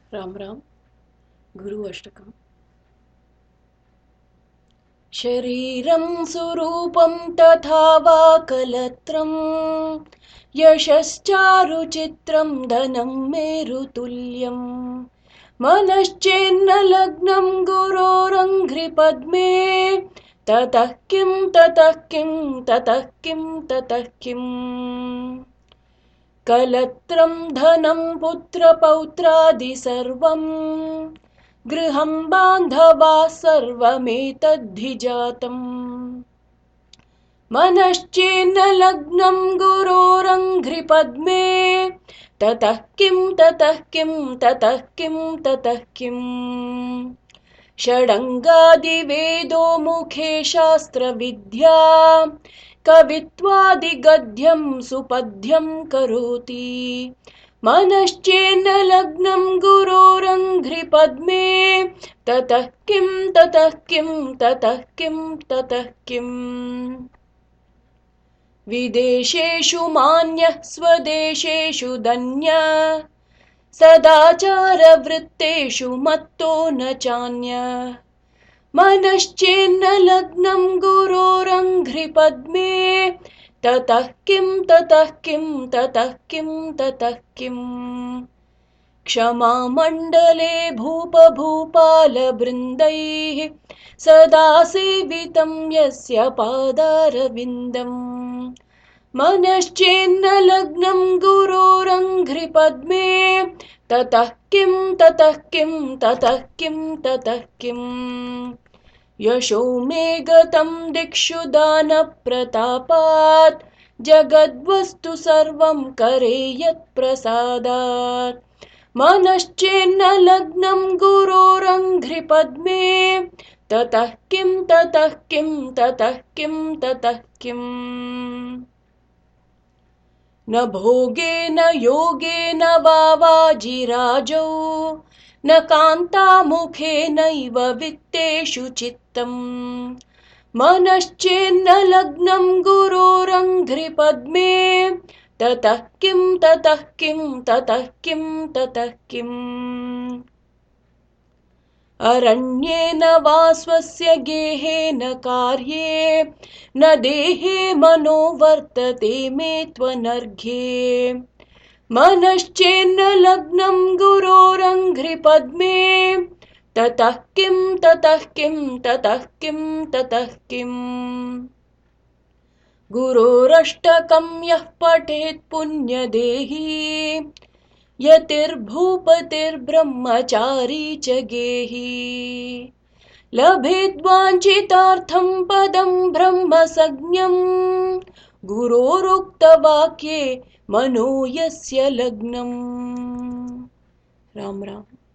राम राम। गुरु अष्टकम्। शरीरं सुरूपं तथा वा कलत्रं यशश्चारुचित्रं धनं मेरुतुल्यं मनश्चेन्न लग्नं गुरोरङ्घ्रिपद्मे ततः किं ततः किं ततः किं ततः किम् कलत्रं धनं पुत्रपौत्रादि सर्वं गृहं बान्धवाः सर्वमेतद्धि जातम् मनश्चेन्न लग्नं गुरोरङ्घ्रिपद्मे ततः किं ततः किं ततः किं ततः किम् षडङ्गादिवेदो मुखे शास्त्रविद्या कवित्वादिगद्यं सुपद्यं करोति मनश्चेन्न लग्नं गुरोरङ्घ्रिपद्मे ततः किं ततः किं ततः किं ततः किम् विदेशेषु मान्यः स्वदेशेषु दन्यः सदाचारवृत्तेषु मत्तो न चान्यः मनश्चेन्न लग्नं गुरोरङ्घ्रिपद्मे ततः किं ततः किं ततः किं ततः किम् क्षमामण्डले भूपभूपालवृन्दैः सदा सेवितं यस्य पादारविन्दम् मनश्चेन्न लग्नं गुरोरङ्घ्रिपद्मे ततः किं ततः किं ततः किं ततः किम् यशो मे गतं दिक्षु दानप्रतापात् जगद्वस्तु सर्वं करे यत्प्रसादात् मनश्चेन्न लग्नं गुरोरङ्घ्रिपद्मे ततः किं ततः किं ततः किं ततः किम् न भोगेन योगेन वा वाजिराजौ न कान्तामुखेनैव वित्तेषु चित्तम् मनश्चेन्न लग्नं गुरोरङ्घ्रिपद्मे ततः किं ततः किं ततः किं ततः किम् अरण्येन वा स्वस्य गेहेन कार्ये न देहे मनो वर्तते मे त्वनर्घ्ये मनश्चेन्न लग्नं गुरोरङ्घ्रिपद्मे ततः किं ततः किं ततः किं ततः किम् गुरोरष्टकं यः पठेत् पुण्यदेही यतिर्भूपतिर्ब्रह्मचारी च गेही लभेद्वाञ्छितार्थं पदं ब्रह्मसज्ञं गुरोरुक्तवाक्ये मनो यस्य लग्नम्। राम राम।